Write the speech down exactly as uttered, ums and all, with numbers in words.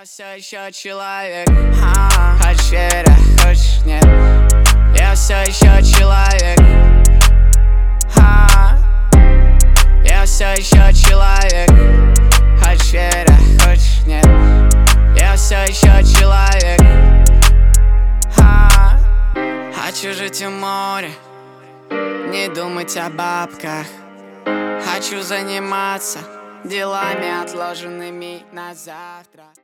Я все еще человек, а, хочешь верь, хочешь нет. Я все еще человек, а, я все еще человек, хочешь верь, хочешь нет. Я все еще человек, а, хочу жить у моря, не думать о бабках. Хочу заниматься делами, отложенными на завтра.